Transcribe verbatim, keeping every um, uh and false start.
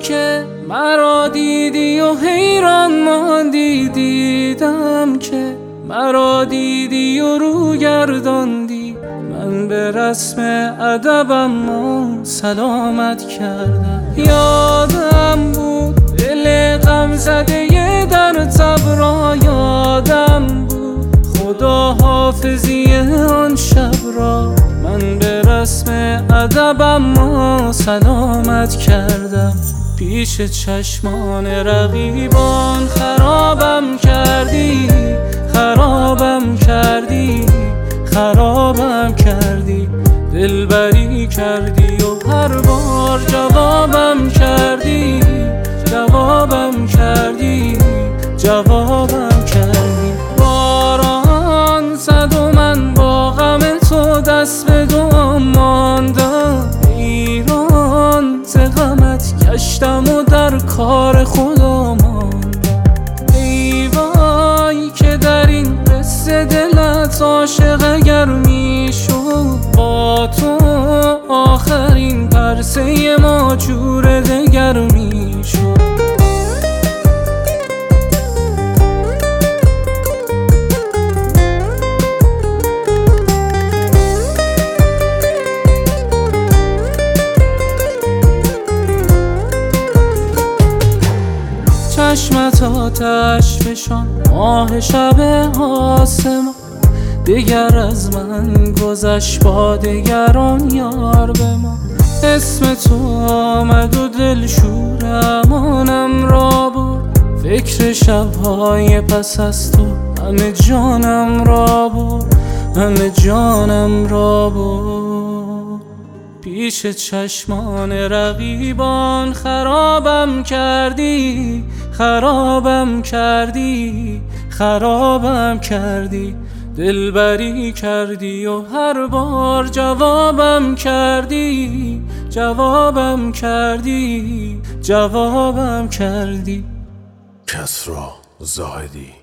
که مرا دیدی و حیران ماندی، دیدم که مرا دیدی و رو گرداندی. من به رسم ادبم ما سلامت کردم. یادم بود دل غم زده در تب را، یادم بود خدا حافظی آن شب را. من به رسم ادبم ما سلامت کردم. پیش چشمان رقیبان خرابم کردی، خرابم کردی، خرابم کردی. دلبری کردی و هر بار جوابم کردی، جوابم کردی، جوابم کردی. باران زد و من با غم تو دست به دعا ماندم. ایران ز غمت گشتم و در کار خدا ماندم. ای وای که در این قصه دلت عاشق اگر میشد، با تو آخرین پرسه ما جور دگر میشد. چشمت آتش فشان ماه شب آسمان، دگر از من گذشت با دگران یار به ما. اسم تو آمد و دل شور امانم را برد، فکر شبهای پس از تو همه جانم را برد، همه جانم را برد. پیش چشمان رقیبان خرابم کردی، خرابم کردی، خرابم کردی. دلبری کردی و هر بار جوابم کردی، جوابم کردی، جوابم کردی. کسری زاهدی.